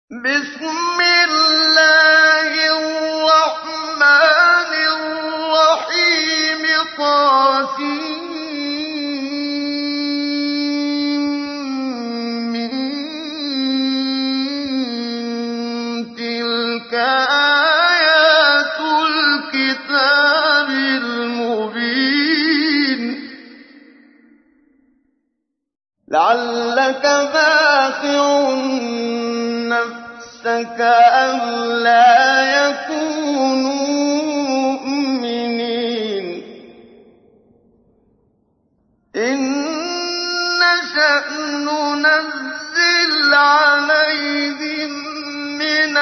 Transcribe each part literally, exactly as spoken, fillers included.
بسم الله الرحمن الرحيم طسم تلك آيات الكتاب المبين لعلك باخع نفسك ألا يكونوا مؤمنين إن نشأ ننزل عليهم من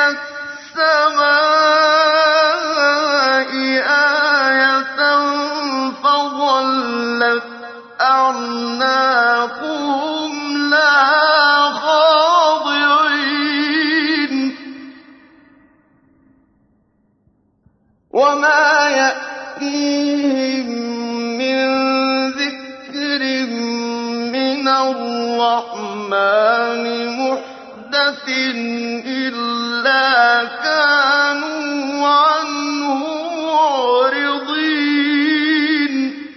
السماء آية فظلت أعناقهم لها خاضعين وما يأتيهم من ذكر من الرحمن محدث إلا كانوا عنه معرضين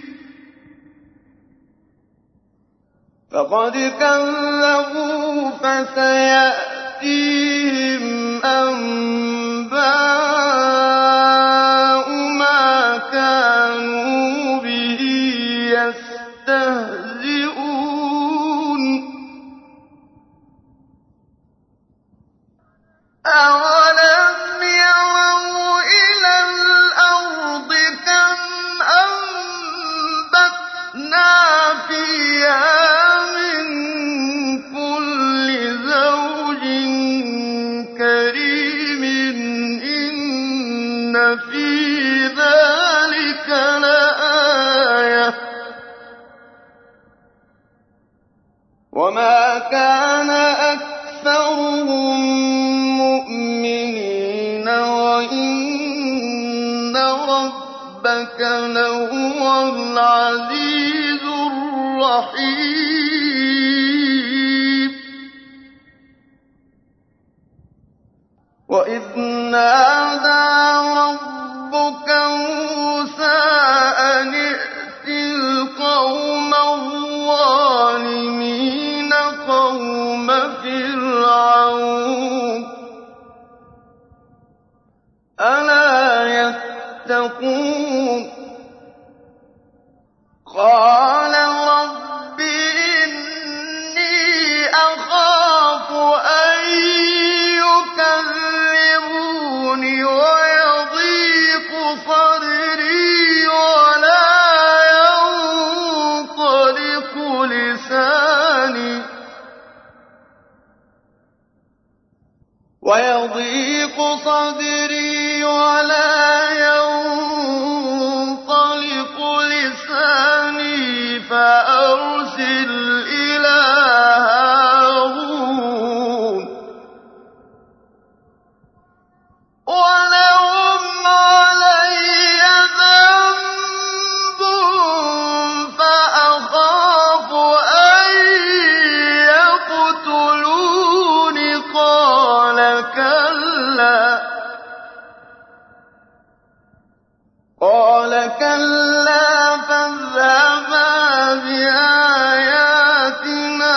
فقد كذبوا فسيأتيهم أنباء ما كانوا به يستهزئون أولم يروا إلى الأرض كم أنبتنا فيها من كل زوج كريم إن في ذلك لآية وما كان أكثرهم مؤمنين وإن ربك لهو العزيز الرحيم وإذ نادى ربك موسى أن ائت القوم الظالمين قوم فرعون ألا يتقون قال رب إني أخاف أن يكذبون ويضيق صدري ولا ينطلق لساني ويضيق صدري ولا ينطلق لساني فأرسل إلى هارون ولهم علي ذنب فأخاف أن يقتلون قال كلا قال كلا فاذهبا بآياتنا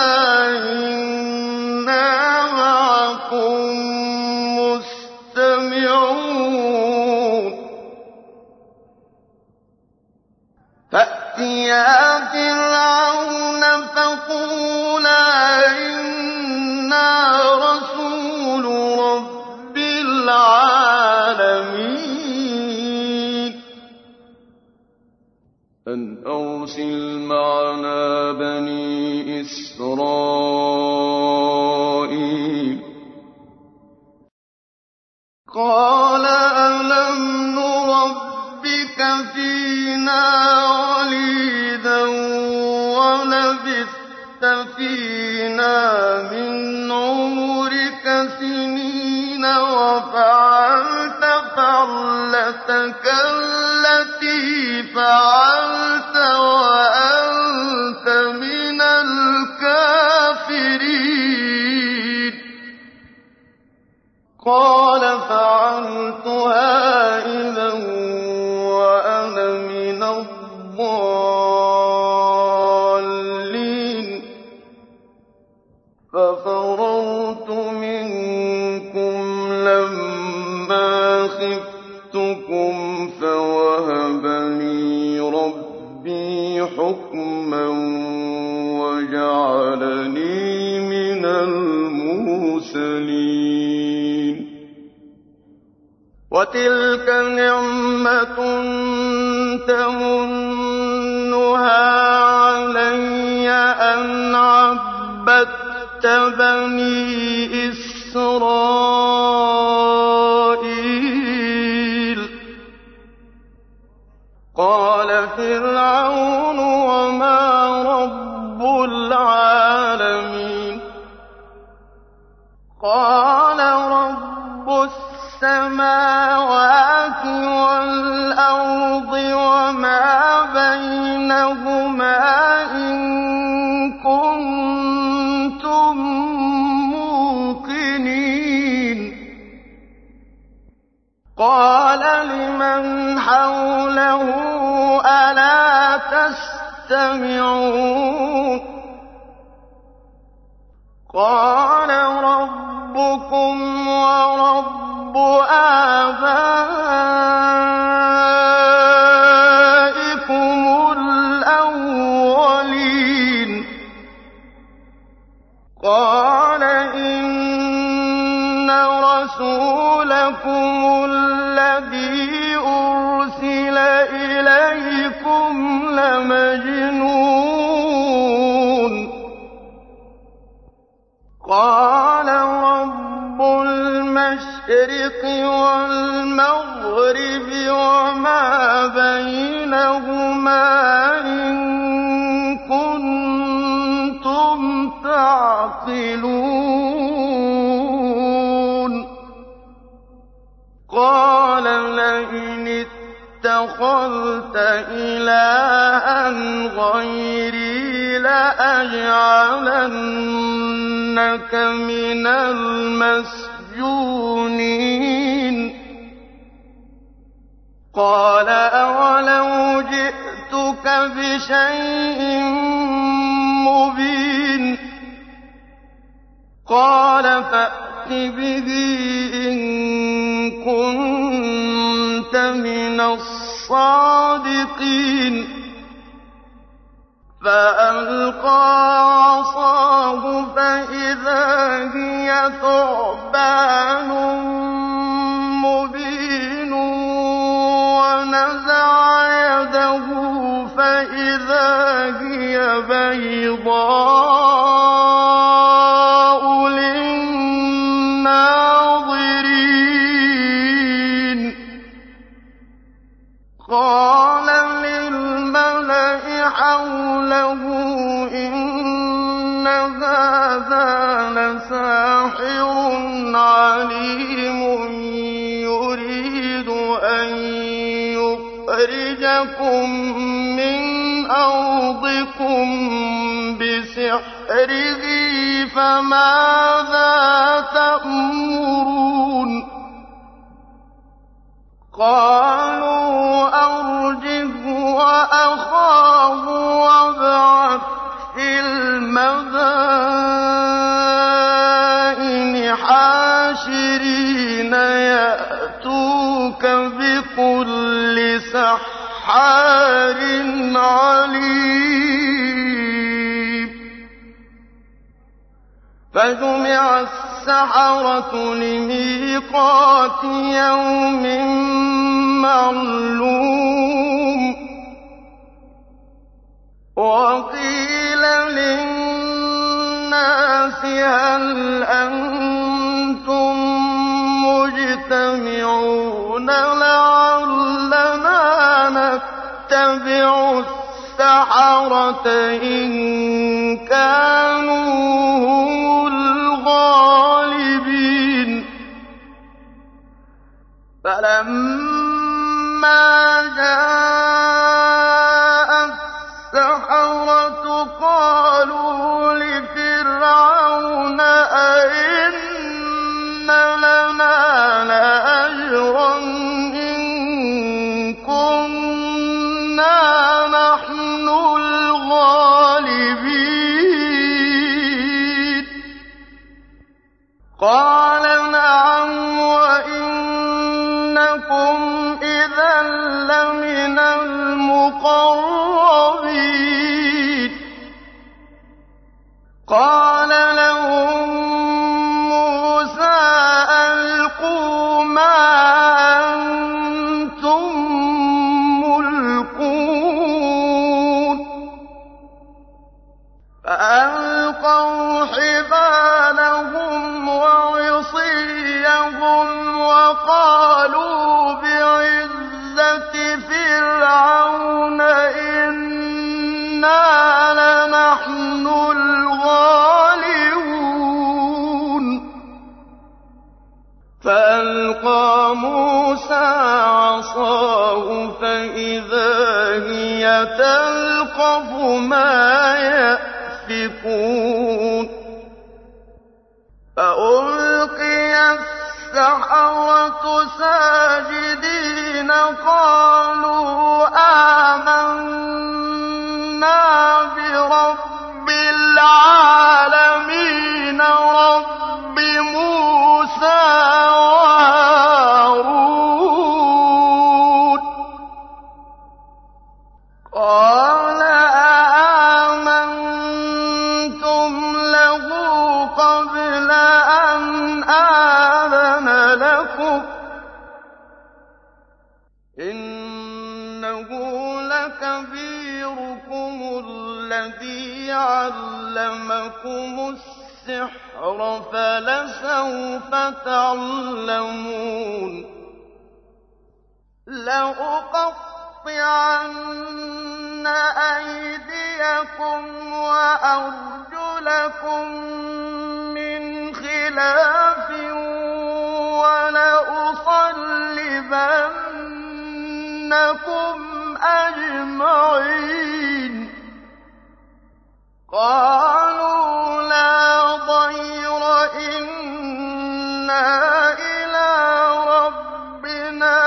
إنا معكم مستمعون فأتيا فرعون فقولا إنا رسول رب العالمين أن أرسل معنا بني إسرائيل قال ألم نربك فينا وليدا ولبثت فينا من عمرك سنين وفعلت فعلتك التي فعلت وأنت من الكافرين قَالَ فَعَلْتُهَا إِذًا وَأَنَا مِنَ الضَّالِّينَ فَفَرَرْتُ مِنكُمْ لَمَّا خِفْتُكُمْ فَوَهَبَ لِي رَبِّي حُكْمًا وَجَعَلَنِي مِنَ الْمُرْسَلِينَ وَتِلْكَ نِعْمَةٌ تَمُنُّهَا عَلَيَّ أَنْ عَبَّدتَّ بَنِي إِسْرَائِيلَ قَالَ فِرْعَوْنُ وَمَا رَبُّ الْعَالَمِينَ قَالَ رَبُّ السَّمَاوَاتِ وَالْأَرْضِ وَمَا بَيْنَهُمَا إِن كُنتُم مُّوقِنِينَ قَالَ لِمَنْ حَوْلَهُ أَلَا تَسْتَمِعُونَ قَالَ رَبُّكُمْ وَرَبُّ آبَائِكُمُ الْأَوَّلِينَ قَالَ إِنَّ رَسُولَكُمُ الَّذِي أُرْسِلَ إِلَيْكُمْ لَمَجْنُونٌ قَالَ رَبُّ الْمَشْرِقِ وَالْمَغْرِبِ وَمَا بَيْنَهُمَا إِن كُنتُمْ تَعْقِلُونَ قَالَ لَئِنِ اتَّخَذْتَ إِلَٰهًا غَيْرِي لَأَجْعَلَنَّكَ مِنَ الْمَسْجُونِينَ قَالَ أَوَلَوْ جِئْتُكَ بِشَيْءٍ مُّبِينٍ قَالَ فَأْتِ بِهِ إِن كُنتَ مِنَ الصَّادِقِينَ فَأَلْقَىٰ عَصَاهُ فَإِذَا هِيَ ثُعْبَانٌ مُّبِينٌ ونزع يده فإذا هي بيضاء للناظرين قال للملأ حوله إن هذا لساحر عليم يريد أن يخرجكم من أرضكم بسحره فماذا تأمرون قالوا أرجه وأخاه وابعث في المدائن حاشرين يأتوك بكل سحار عليم فجمع السحرة لميقات يوم معلوم وقيل للناس هل أنتم مجتمعون لعلنا نتبع السحرة إن كانوا هم الغالبين فلما جاء السحرة قالوا لفرعون أئن لَنَا لَأَجْرًا إِن كُنَّا نَحْنُ الْغَالِبِينَ قَالَ نَعَمْ وَإِنَّكُمْ إِذًا لَّمِنَ الْمُقَرَّبِينَ قَالَ لَهُم مُّوسَىٰ أَلْقُوا مَا أَنتُم مُّلْقُونَ فَأَلْقَوْا حِبَالَهُمْ وَعِصِيَّهُمْ وَقَالُوا بِعِزَّةِ فِرْعَوْنَ إِنَّا لَنَحْنُ الْغَالِبُونَ فَأَلْقَىٰ مُوسَىٰ عَصَاهُ فَإِذَا هِيَ تَلْقَفُ مَا يَأْفِكُونَ فَأُلْقِيَ السَّحَرَةُ سَاجِدِينَ قَالُوا آمَنَّا بِرَبِّ الْعَالَمِينَ رَبِّ مُوسَىٰ وَهَارُونَ قَالَ آمَنتُمْ لَهُ قَبْلَ أَنْ آذَنَ لَكُمْ إِنَّهُ لَكَبِيرُكُمُ الَّذِي عَلَّمَكُمُ السِّحْرَ فَلَسَوْفَ تَعْلَمُونَ لَأُقَطِّعَنَّ أَيْدِيَكُمْ وَأَرْجُلَكُم مِّنْ خِلَافٍ وَلَأُصَلِّبَنَّكُمْ أَجْمَعِينَ قَالُوا لَا ضَيْرَ إِنَّا إِلَىٰ رَبِّنَا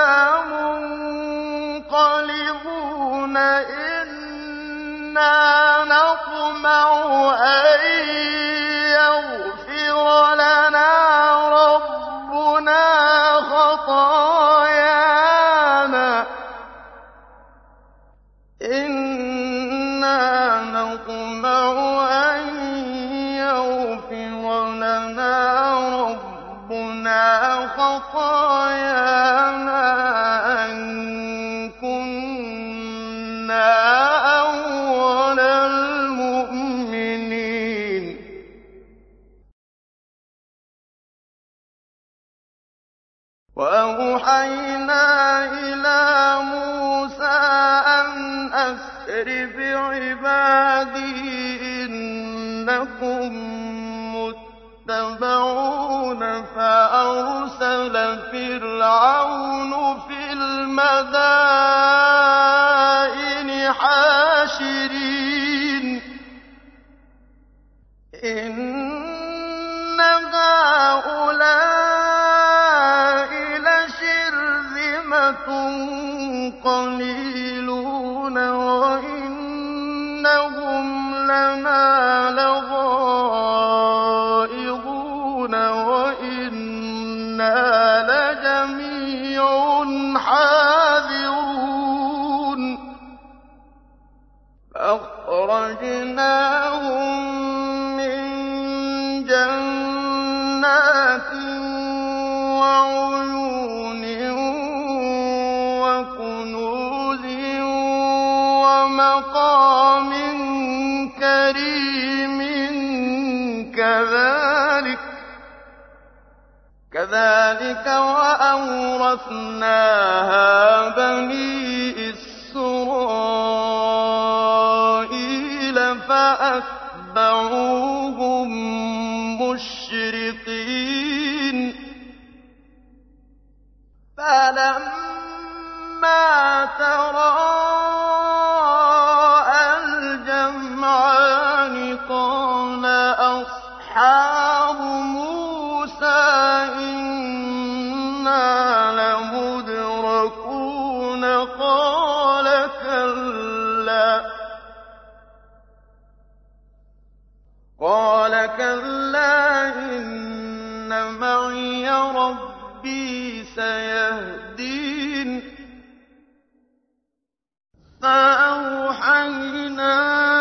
مُنقَلِبُونَ إِنَّا نَطْمَعُ أَن يَغْفِرَ لَنَا رَبُّنَا خَطَايَانَا إِنَّا نَطْمَعُ أَن يَغْفِرَ لَنَا رَبُّنَا خَطَايَانَا أَن كُنَّا أَوَّلَ الْمُؤْمِنِينَ وَأَوْحَيْنَا إِلَىٰ مُوسَىٰ أَنْ أَسْرِ بِعِبَادِي إِنَّكُم مُّتَّبَعُونَ فَأَرْسَلَ فِرْعَوْنُ فِي الْمَدَائِنِ حَاشِرِينَ إِنَّ هَٰؤُلَاءِ لَشِرْذِمَةٌ قَلِيلُونَ وَإِنَّهُمْ لَنَا لَغَائِظُونَ وَإِنَّا لَجَمِيعٌ حَاذِرُونَ فَأَخْرَجْنَاهُم مِّن جَنَّاتٍ وَعُيُونٍ وَكُنُوزٍ وَمَقَامٍ كَرِيمٍ كَذَٰلِكَ كَذَٰلِكَ وَأَوْرَثْنَاهَا بَنِي إِسْرَائِيلَ فَأَتْبَعُوهُم مُّشْرِقِينَ فَلَمَّا تَرَاءَى الْجَمْعَانِ قَالَ أَصْحَابُ مُوسَىٰ معي ربي سيهدين فأوحينا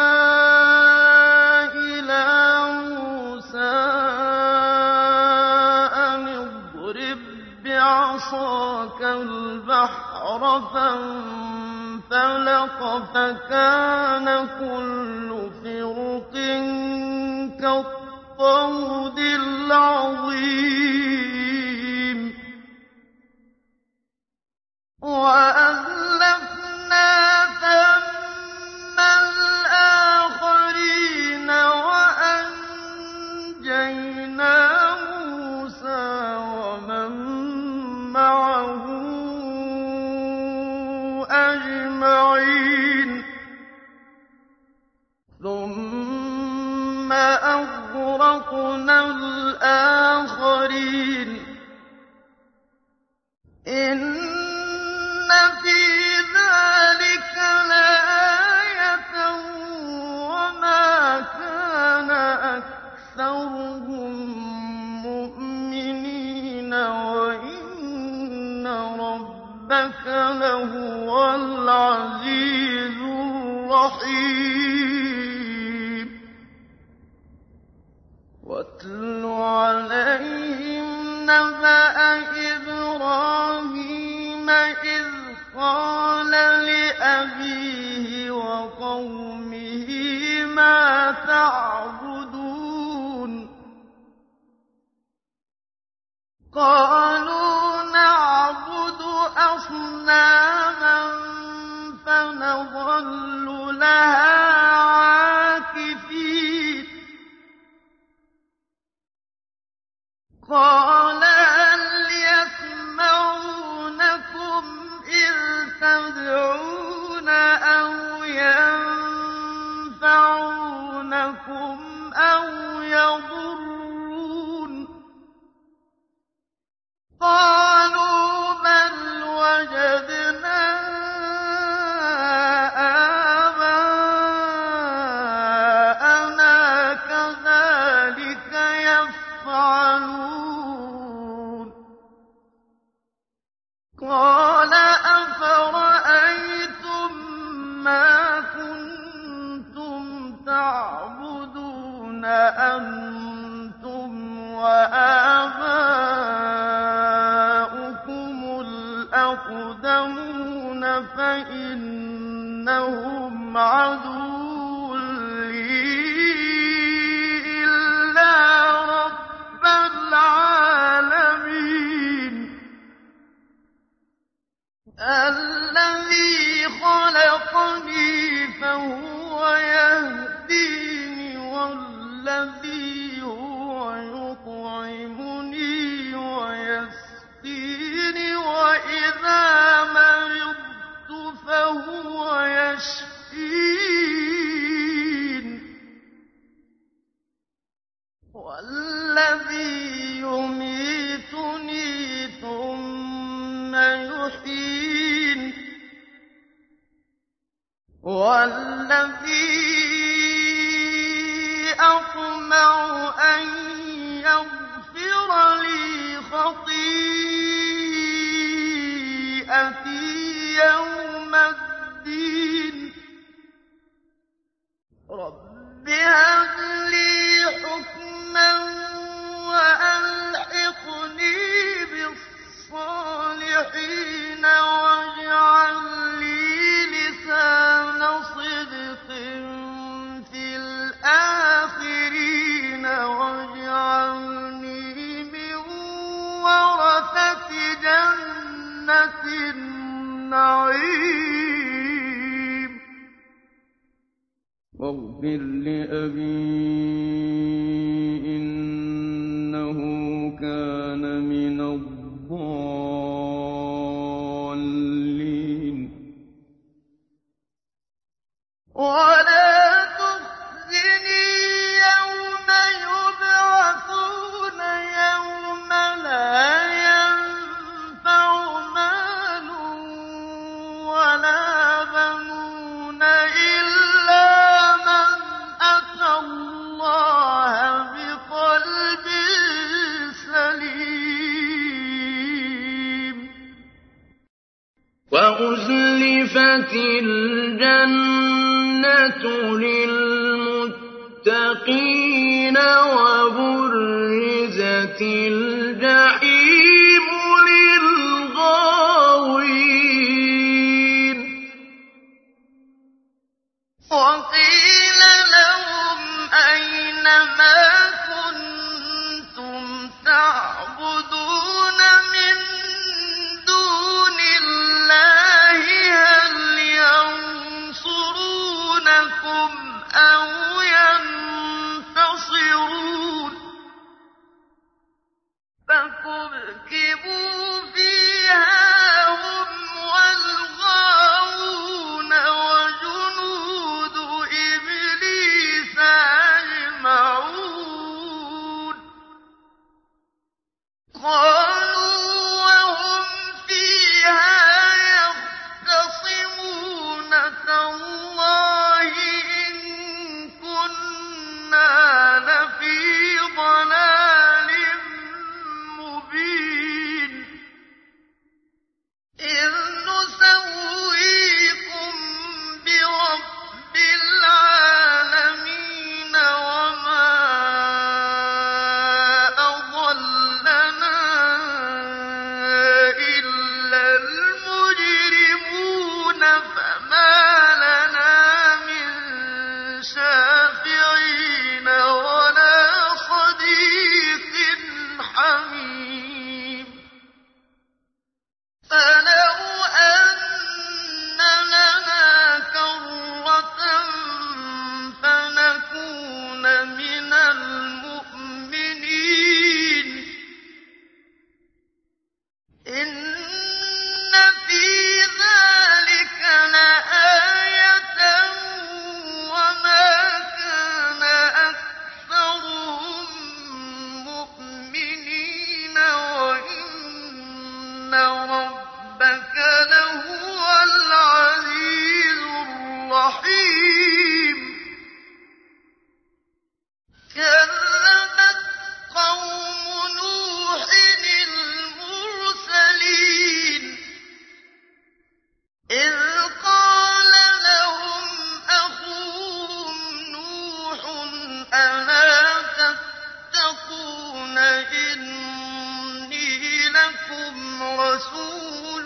إلى موسى أن اضرب بعصاك البحر فانفلق فكان كل فرق كالطود العظيم وأزلفنا ثم الآخرين وأنجينا موسى ومن معه أجمعين ثم أغرقنا الآخرين إن في ذلك لآية وما كان أكثرهم مؤمنين وإن ربك لهو العزيز الرحيم واتل عليهم نبأ إبراهيم إذ قال لأبيه وقومه ما تعبدون قالوا نعبد أصناما فنظل لها عاكفين قال هل يسمعونكم إذ تدعون أو ينفعونكم أو يضرون قالوا بل وجدنا آباءنا كذلك يفعلون قال أفرأيتم ما كنتم تعبدون أنتم وآباؤكم الأقدمون فإنهم عدو لي إلا رب العالمين الذي خلقني فهو يهديني والذي هو يطعمني ويسقيني وإذا مرضت فهو يشفين والذي يميتني ثم يحيين والذي أطمع أن يغفر لي خطيئتي يوم الدين رب هب لي حكما وألحقني بالصالحين واجعل لي لسان صدق في الآخرين واجعلني من ورثة جنة النعيم واغفر لأبي إنه كان من الضالين ولا تخزني يوم يبعثون يوم لا ينفع مال ولا بنون إلا من أتى الله بقلب سليم وَأُزْلِفَتِ الْجَنَّةُ لِلْمُتَّقِينَ وَبُرِّزَتِ الْجَحِيمُ لِلْغَاوِينَ وَقِيلَ لَهُمْ أَيْنَ مَا كُنتُمْ تَعْبُدُونَ مِن دُونِ اللَّهِ هَلْ يَنصُرُونَكُمْ أَوْ يَنتَصِرُونَ فَكُبْكِبُوا فِيهَا هُمْ وَالْغَاوُونَ وَجُنُودُ إِبْلِيسَ أَجْمَعُونَ قَالُوا وَهُمْ فِيهَا يَخْتَصِمُونَ تَاللَّهِ إِن كُنَّا لَفِي ضَلَالٍ مُّبِينٍ إِذْ نُسَوِّيكُم بِرَبِّ الْعَالَمِينَ وَمَا أَضَلَّنَا إِلَّا الْمُجْرِمُونَ فَمَا لَنَا مِن شَافِعِينَ وَلَا صَدِيقٍ حَمِيمٍ فَلَوْ أَنَّ لَنَا كَرَّةً فَنَكُونَ مِنَ الْمُؤْمِنِينَ إِنَّ فِي ذَٰلِكَ لَآيَةً وَمَا كَانَ أَكْثَرُهُم مُّؤْمِنِينَ وَإِنَّ رَبَّكَ لَهُوَ الْعَزِيزُ الرَّحِيمُ كَذَّبَتْ قَوْمُ نُوحٍ الْمُرْسَلِينَ إِذْ قَالَ لَهُمْ أَخُوهُمْ نُوحٌ أَلَا تَتَّقُونَ إِنِّي لَكُمْ رَسُولٌ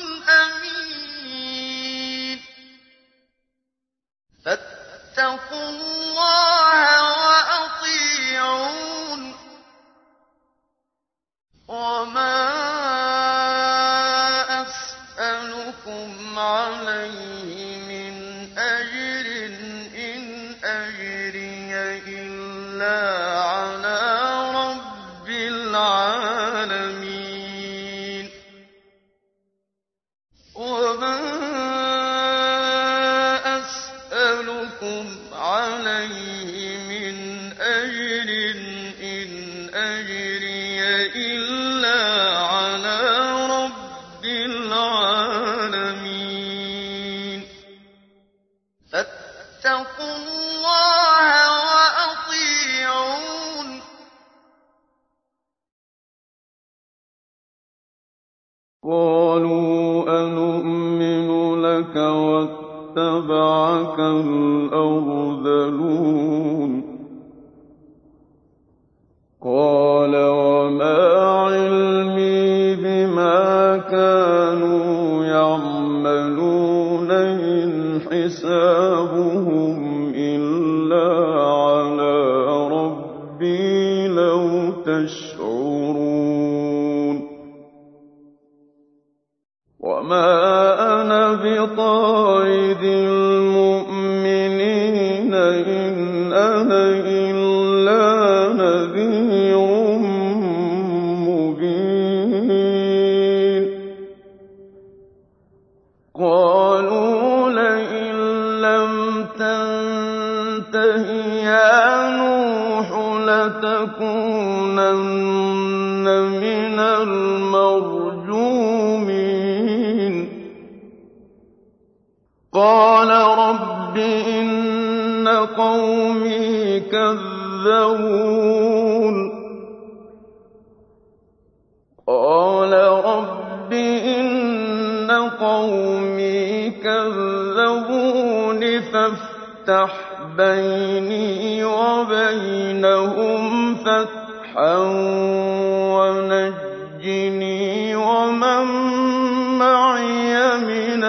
أَمِينٌ فَاتَّقُوا اللَّهَ وَأَطِيعُونِ وَمَا أَسْأَلُكُمْ عَلَيْهِ مِنْ أَجْرٍ إِنْ أَجْرِيَ إِلَّا عَلَىٰ رَبِّ الْعَالَمِينَ وَمَا أَسْأَلُكُمْ عَلَيْهِ مِنْ أَجْرٍ إِنْ أَجْرِيَ إِلَّا عَلَىٰ رَبِّ الْعَالَمِينَ فَاتَّقُوا اللَّهَ وَأَطِيعُونِ قَالُوا أَنُؤْمِنُ لَكَ وَاتَّبَعَكَ الْأَرْذَلُونَ قَالَ وَمَا عِلْمِي بِمَا كَانُوا يَعْمَلُونَ إِنْ حِسَابُهُمْ إِلَّا عَلَىٰ رَبِّي لَوْ تَشْعُرُونَ وَمَا أَنَا بِطَارِدِ الْمُؤْمِنِينَ إِنْ أَنَا إِلَّا نَذِيرٌ مُّبِينٌ قَالُوا لَئِن لَّمْ تَنتَهِ يَا نُوحُ لَتَكُونَنَّ مِنَ الْمَرْجُومِينَ قَالَ رَبِّ إِنَّ قَوْمِي كَذَّبُونِ قَالَ رَبِّ إِنَّ قَوْمِي قَوْمِي كَذَّبُونِ فَافْتَحْ بَيْنِي وَبَيْنَهُمْ فَتْحًا وَنَجِّنِي وَمَن مَّعِيَ مِنَ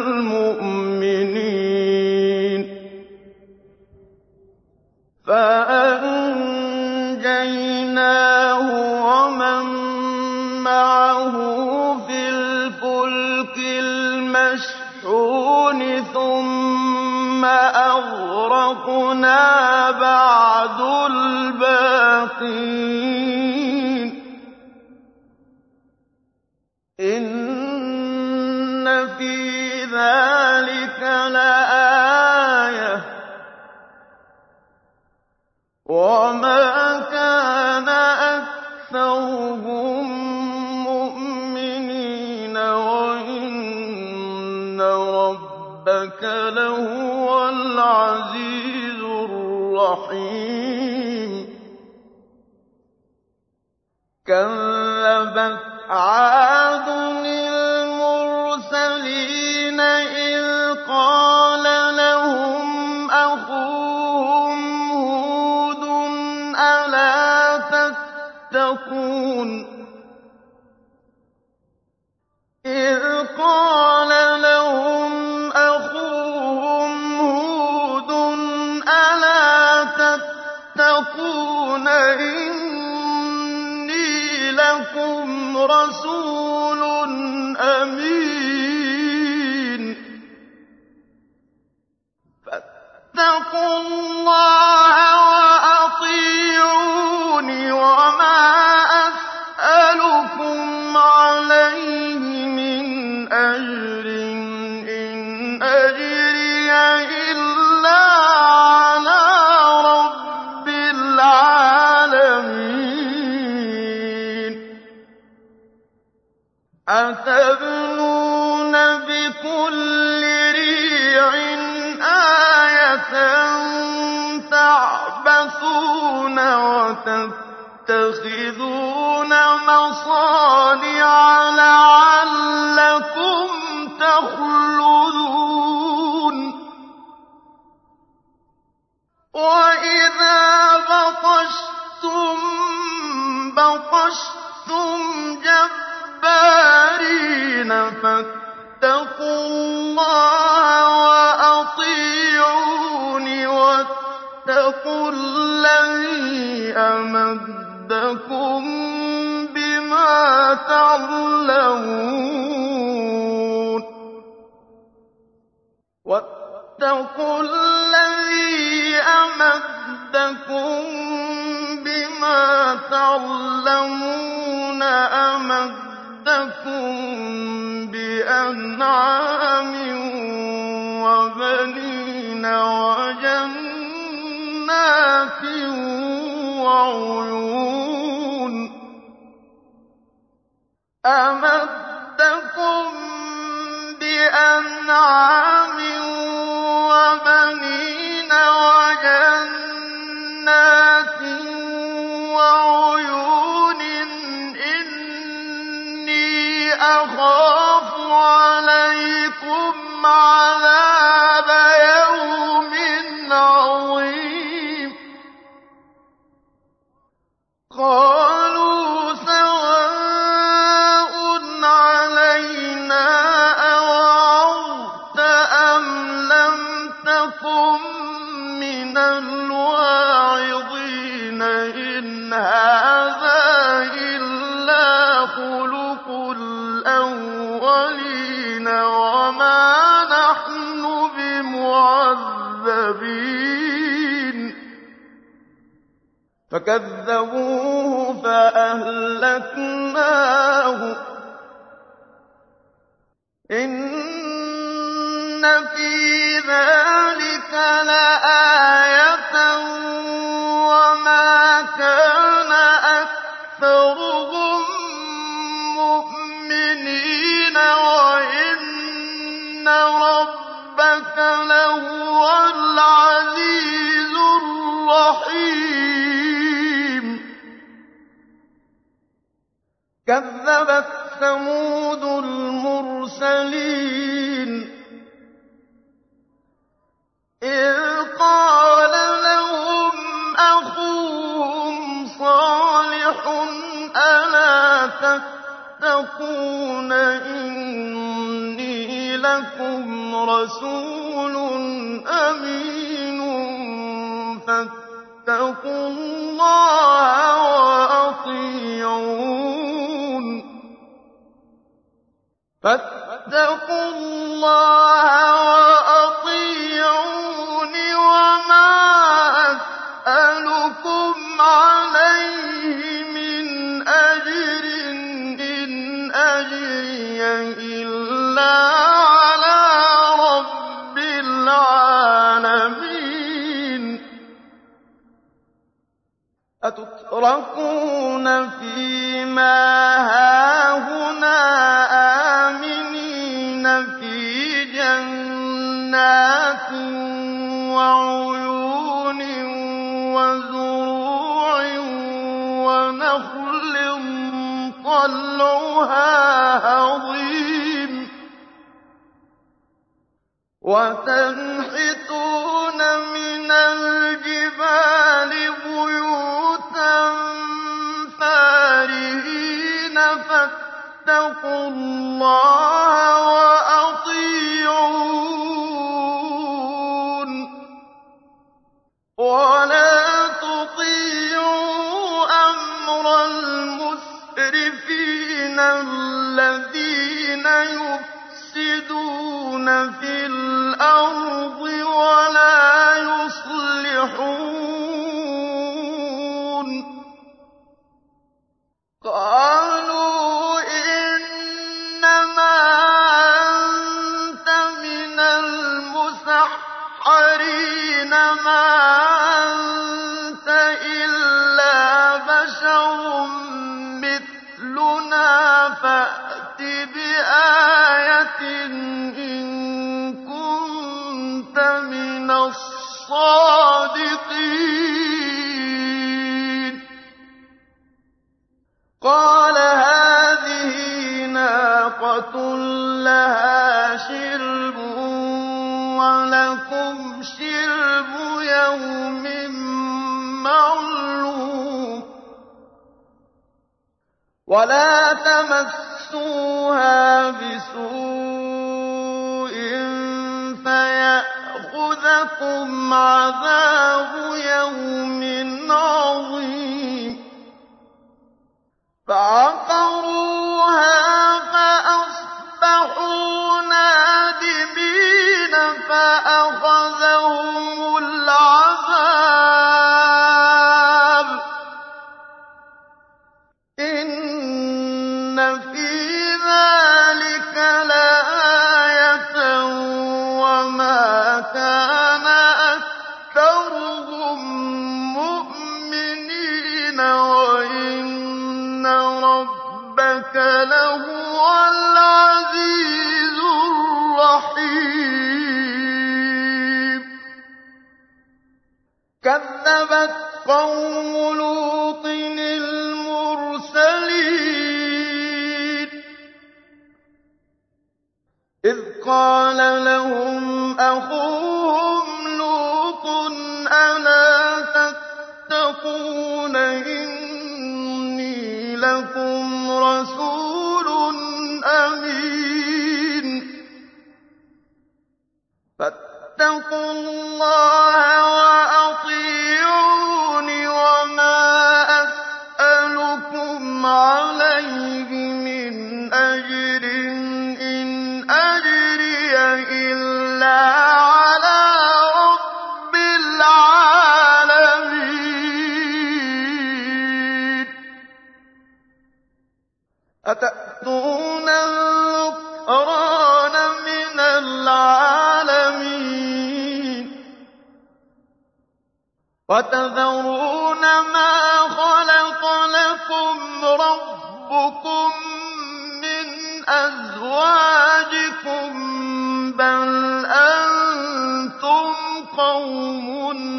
الْمُؤْمِنِينَ فَأَنجَيْنَاهُ وَمَن مَّعَهُ فِي الْفُلْكِ الْمَشْحُونِ ثُمَّ أَغْرَقْنَا بَعْدُ الْبَاقِينَ إِنَّ فِي ذَٰلِكَ لَآيَةً ۖ وَمَا كَانَ أَكْثَرُهُم مُّؤْمِنِينَ وَإِنَّ رَبَّكَ لَهُوَ الْعَزِيزُ الرَّحِيمُ كَذَّبَتْ عَادٌ الْمُرْسَلِينَ إِذْ قَالَ لَهُمْ أَخُوهُمْ هُودٌ أَلَا تَتَّقُونَ إِذْ قَالَ لَهُمْ أَخُوهُمْ هُودٌ أَلَا تَتَّقُونَ إِنِّي لَكُمْ رَسُولٌ أَمِينٌ فَاتَّقُوا اللَّهَ وَأَطِيعُونِ وَمَا أَسْأَلُكُمْ عَلَيْهِ مِنْ أَجْرٍ ۖ إِنْ أَجْرِيَ إِلَّا عَلَىٰ رَبِّ الْعَالَمِينَ أَتَبْنُونَ بِكُلِّ رِيعٍ آيَةً تَعْبَثُونَ وَتَتَّخِذُونَ مَصَانِعَ لَعَلَّكُمْ تَخْلُدُونَ وَإِذَا بَطَشْتُم بَطَشْتُمْ جَبَّارِينَ فَاتَّقُوا اللَّهَ وَأَطِيعُونِ وَاتَّقُوا الَّذِي أَمَدَّكُم بِمَا تَعْلَمُونَ وَاتَّقُوا الَّذِي أَمَدَّكُم بِمَا تَعْلَمُونَ أَمَدَّكُم بِأَنْعَامٍ وَبَنِينَ وَجَنَّاتٍ وَعُيُونٍ أَمَدَّكُم بِأَنْعَامٍ وَبَنِينَ وَجَنَّاتٍ وَعُيُونٍ إِنِّي أَخَافُ عَلَيْكُمْ عَذَابَ يَوْمٍ عَظِيمٍ قَالُوا سَوَاءٌ عَلَيْنَا أَوَعَظْتَ أَمْ لَمْ تَكُن مِّنَ الْوَاعِظِينَ إِنْ هَٰذَا إِلَّا خُلُقُ الْأَوَّلِينَ وَمَا نَحْنُ بِمُعَذَّبِينَ فَكَذَّبُوهُ فَأَهْلَكْنَاهُ ۗ إِنَّ فِي ذَٰلِكَ لَآيَةً ۖ وَمَا كَانَ أَكْثَرُهُم مُّؤْمِنِينَ وَإِنَّ رَبَّكَ لَهُوَ الْعَزِيزُ الرَّحِيمُ كذبت ثمود المرسلين إذ قال لهم أخوهم صالح ألا تتقون إني لكم رسول أمين فاتقوا الله وأطيعون فاتقوا الله وأطيعون وما أسألكم عليه من أجر إن أجري إلا على رب العالمين أتتركون فيما هاهنا آمنين في جنات وعيون وزروع ونخل طلعها هضيم وتنحتون من الجبال بيوتا فارهين فاتقوا الله وأطيعون ولا تطيعوا أمر المسرفين الذين يفسدون في الأرض ولا يصلحون قالوا إنما أنت من المسحرين ما أنت إلا بشر مثلنا فأت بآية إن كنت من الصادقين قال هذه ناقة لها شرب ولكم شرب يوم معلوم ولا تمسوها بسوء فيأخذكم عذاب يوم عظيم فعقروها فأصبحوا نادمين فأخذهم العذاب إن في ذلك لآية وما كان أكثرهم مؤمنين وإن ربك لهو العزيز الرحيم كذبت قوم لوط المرسلين إذ قال لهم أخوهم لوط ألا تتقون إني لكم رسول أمين فاتقوا الله وأطيعون وما أسألكم عليه من أجر إن أجري إلا على رب العالمين أتأتون الذكران من العالمين وتذرون ما خلق لكم ربكم من أزواجكم بل أنتم قوم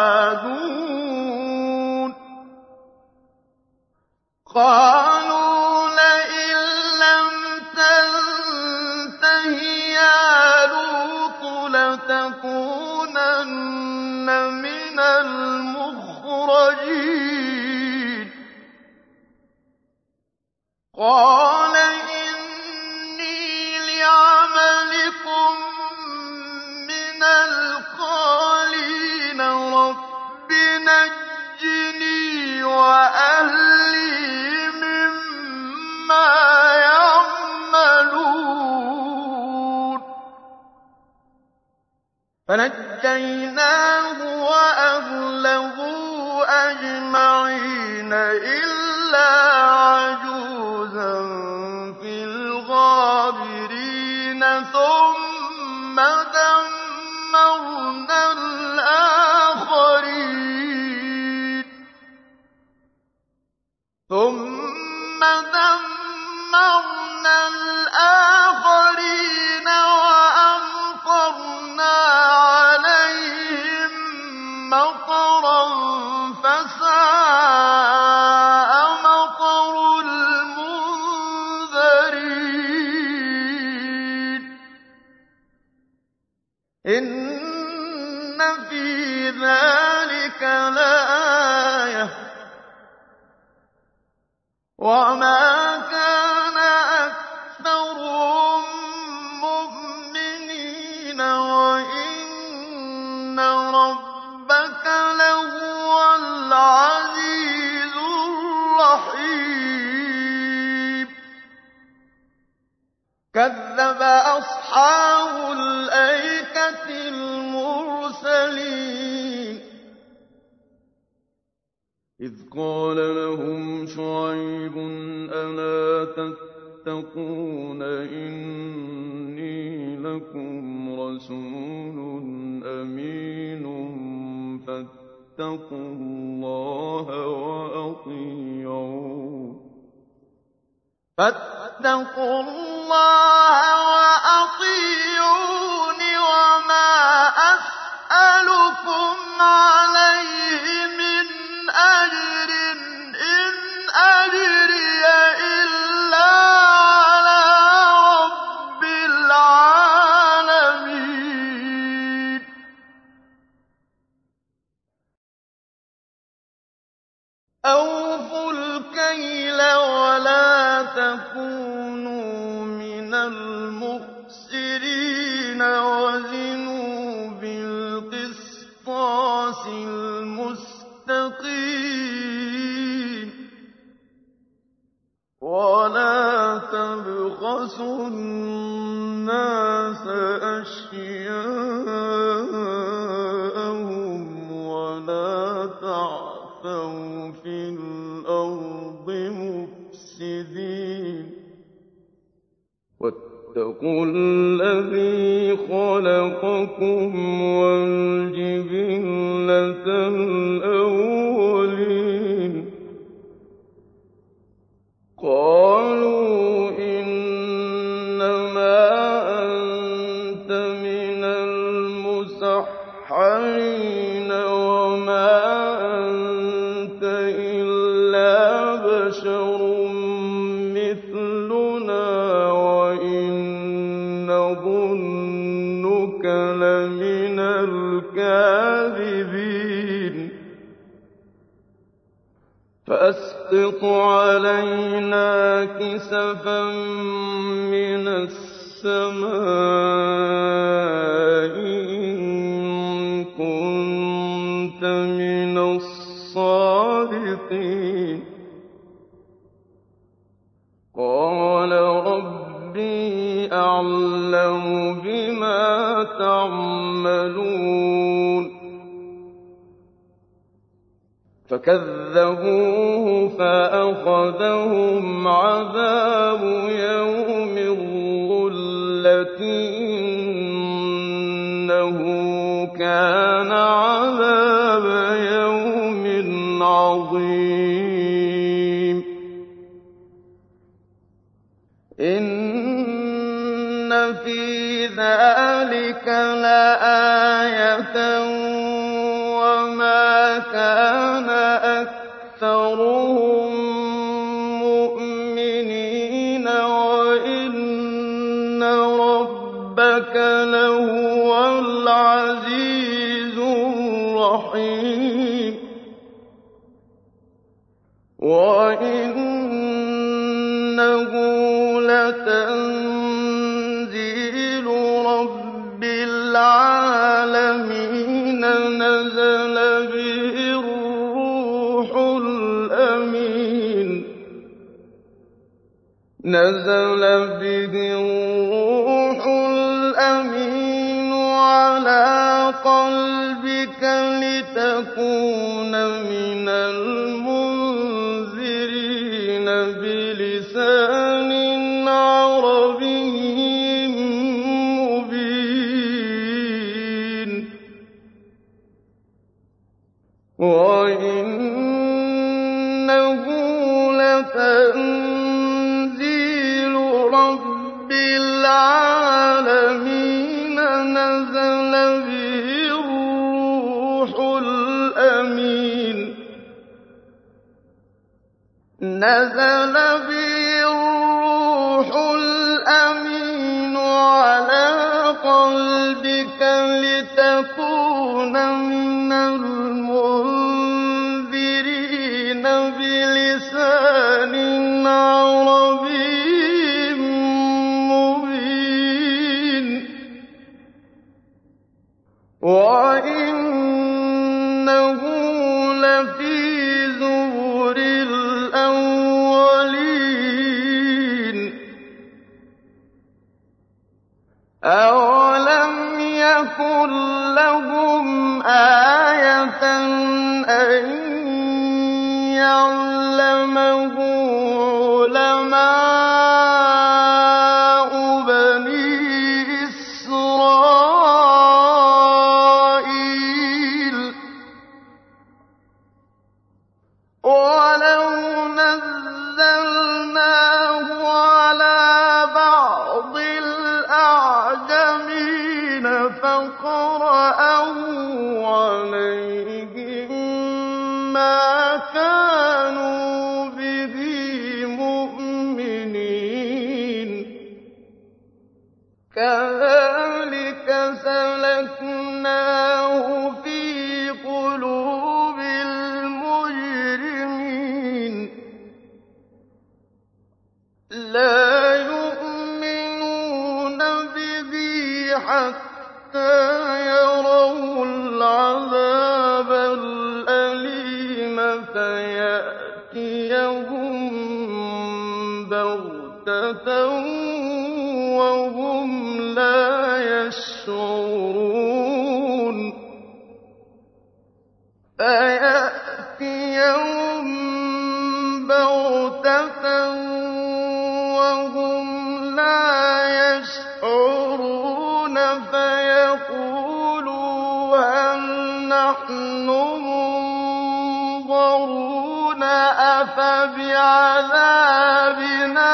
عادون قالوا قَالَ إِنِّي لِعَمَلِكُم مِّنَ الْقَالِينَ رَبِّ نَجِّنِي وَأَهْلِي مِمَّا يَعْمَلُونَ فَنَجَّيْنَاهُ وَأَهْلَهُ أَجْمَعِينَ إِلَّا عَجُوزًا فِي الْغَابِرِينَ ثُمَّ دَمَّرْنَا الْآخَرِينَ ثُمَّ دَمَّرْنَا الْآخَرِينَ وَأَمْطَرْنَا عَلَيْهِم مَّطَرًا فَسَاءَ مَطَرُ الْمُنذَرِينَ إِنَّ فِي ذَٰلِكَ لَآيَةً ۖ وَمَا كَانَ أَكْثَرُهُم مُّؤْمِنِينَ وَإِنَّ رَبَّكَ لَهُوَ الْعَزِيزُ الرَّحِيمُ كَذَّبَ أَصْحَابُ الْأَيْكَةِ الْمُرْسَلِينَ إِذْ قَالَ لَهُمْ شُعَيْبٌ أَلَا تَتَّقُونَ إِنِّي لَكُمْ رَسُولٌ أَمِينٌ فَاتَّقُوا اللَّهَ وَأَطِيعُونِ فَاتَّقُوا اللَّهَ وَأَطِيعُونِ وَمَا أَسْأَلُكُمْ عَلَيْهِ مِنْ أَجْرٍ إِنْ أَجْرِيَ إِلَّا عَلَىٰ رَبِّ الْعَالَمِينَ أَوْفُوا الْكَيْلَ وَلَا تَكُونُوا مِنَ الْمُخْسِرِينَ وَزِنُوا بِالْقِسْطَاسِ الْمُسْتَقِيمِ وَلَا تَبْخَسُوا النَّاسَ أَشْيَاءَهُمْ وَلَا تَعْثَوْا فِي الْأَرْضِ مُفْسِدِينَ وَاتَّقُوا الَّذِي خَلَقَكُمْ وَالْجِبِلَّةَ الْأَوَّلِينَ قَالُوا إِنَّمَا أَنتَ مِنَ الْمُسَحَّرِينَ وَمَا أَنتَ إِلَّا بَشَرٌ مِّثْلُنَا وَإِن نَّظُنُّكَ لَمِنَ الْكَاذِبِينَ فَأَسْقِطْ عَلَيْنَا كِسَفًا مِّنَ السَّمَاءِ إِن كُنتَ مِنَ الصَّادِقِينَ قَالَ رَبِّي أَعْلَمُ بِمَا تَعْمَلُونَ فَكَذَّبُوهُ فَأَخَذَهُمْ عَذَابُ يَوْمِ الظُّلَّةِ إِنَّهُ كَانَ عَذَابَ يَوْمٍ عَظِيمٍ إِنَّ فِي ذَٰلِكَ لَآيَةً وَمَا كَانَ أَكْثَرُهُم مُّؤْمِنِينَ وَإِنَّ رَبَّكَ لَهُوَ الْعَزِيزُ الرَّحِيمُ وَإِنَّ وَإِنَّهُ لَتَنزِيلُ رَبِّ الْعَالَمِينَ نَزَلَ بِهِ الرُّوحُ الْأَمِينُ نَزَلَ بِهِ الرُّوحُ الْأَمِينُ عَلَىٰ قَلْبِكَ لِتَكُونَ مِنَ الْمُنذِرِينَ بِلِسَانٍ عَرَبِيٍّ مُّبِينٍ وَإِنَّهُ لَتَنزِيلُ رَبِّ الْعَالَمِينَ نَزَلَ بِهِ الرُّوحُ الْأَمِينُ نَزَلَ بِهِ الرُّوحُ الْأَمِينُ عَلَىٰ قَلْبِكَ لِتَكُونَ مِنَ الْمُنذِرِينَ بِلِسَانٍ عَرَبِيٍّ مُّبِينٍ وَإِنَّهُ لَفِي زُبُرِ الْأَوَّلِينَ أَوَلَمْ يَكُن لَّهُمْ آيَةً أَن يَعْلَمَهُ عُلَمَاءُ بَنِي إِسْرَائِيلَ وَلَوْ نَزَّلْنَاهُ عَلَىٰ بَعْضِ الْأَعْجَمِينَ فَقَرَأَهُ عَلَيْهِم مَّا كَانُوا بِهِ مُؤْمِنِينَ كَذَٰلِكَ سَلَكْنَاهُ فِي قُلُوبِ الْمُجْرِمِينَ لَا يُؤْمِنُونَ بِهِ حَتَّىٰ يَرَوْا الْعَذَابَ الْأَلِيمَ فَيَأْتِيَهُم بَغْتَةً وَهُمْ لَا يَشْعُرُونَ فَيَأْتِيَهُم بَغْتَةً وَهُمْ لَا يَشْعُرُونَ فَيَقُولُوا هَلْ نَحْنُ مُنظَرُونَ أَفَبِعَذَابِنَا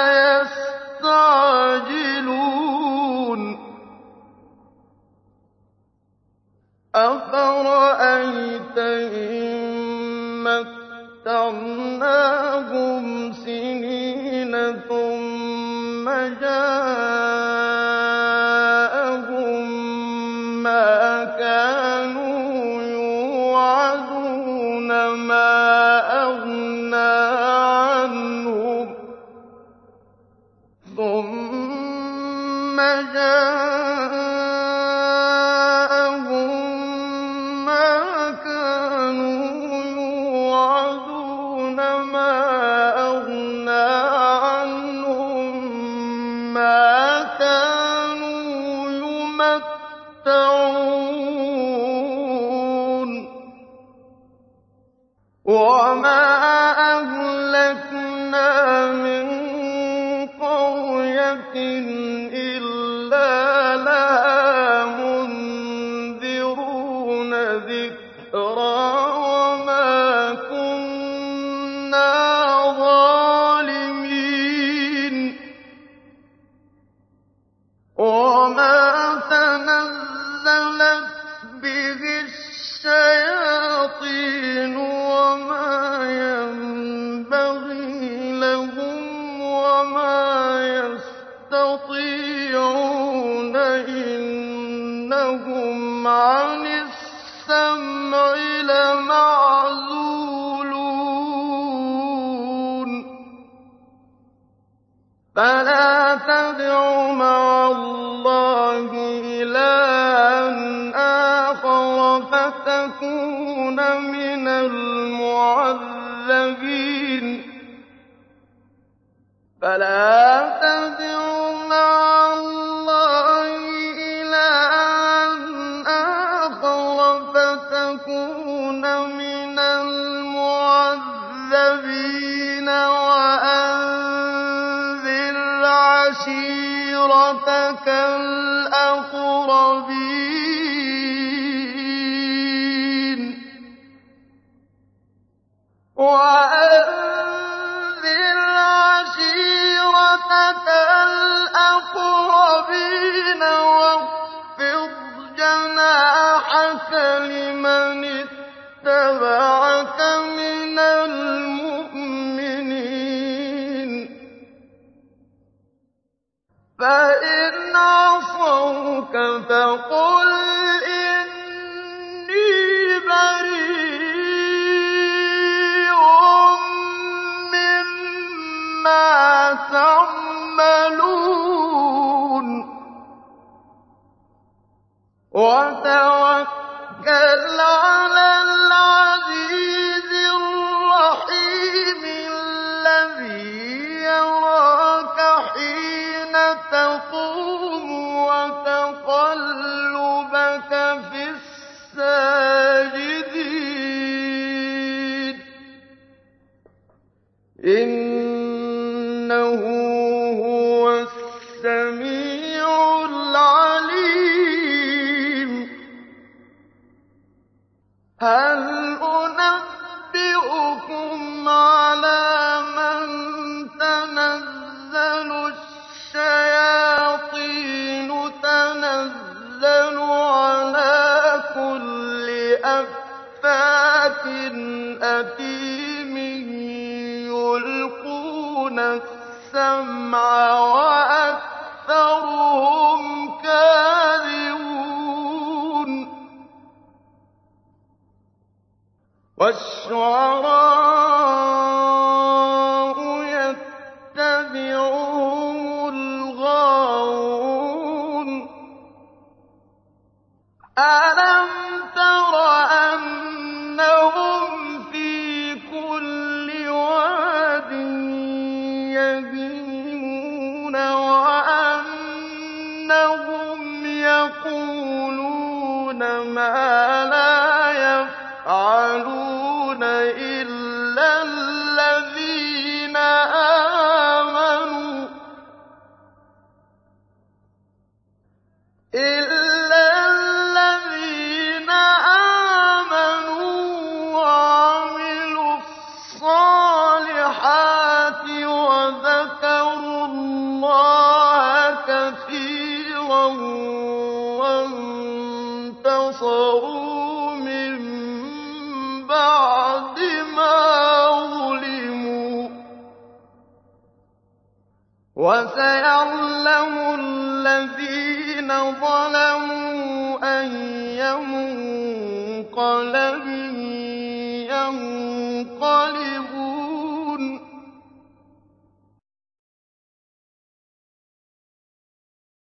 يَسْتَعْجِلُونَ أَفَرَأَيْتَ إِن مَّتَّعْنَاهُمْ سِنِينَ ثُمَّ جَاءَهُم مَّا كَانُوا يُوعَدُونَ مَا أَغْنَىٰ عَنْهُم ثُمَّ جَاءَهُم مَّا كَانُوا يُوعَدُونَ مَا أَغْنَىٰ عَنْهُم مَّا كَانُوا يُمَتَّعُونَ وَمَا أَهْلَكْنَا مِن قَرْيَةٍ إِلَّا لَهَا مُنذِرُونَ ذِكْرَىٰ وَمَا كُنَّا ظَالِمِينَ وَمَا تَنَزَّلَتْ بِهِ الشَّيَاطِينُ وَمَا يَنبَغِي لَهُمْ وَمَا يَسْتَطِيعُونَ إِنَّهُمْ عَنِ السَّمْعِ لَمَعْزُولُونَ فلا تدع مع الله إلها آخر فتكون من المعذبين فلا تدع مع الله إلها آخر فتكون من المعذبين وأنذر عشيرتك الأقربين وأنذر عشيرتك الأقربين واخفض جناحك لمن اتبعك من المؤمنين فإن عصوك فقل إني بريء مما تعملون وتوكل على العزيز الرحيم الذي يراك حين تقوم وتقلبك في الساجدين إنه هو السميع العليم هل أنبئكم على من تنزل الشياطين تنزل على كل أفاك أثيم يلقون السمع وأكثرهم كاذبون والشعراء يتبعهم الغاوون ألم تر أنهم في كل واد يهيمون وأنهم يقولون ما لا يفعلون إلا الذين آمنوا إلا الذين آمنوا وعملوا الصالحات وذكروا الله كثيرا وانتصروا من بعد ما ظلموا وسيعلم الذين ظلموا أي منقلب ينقلب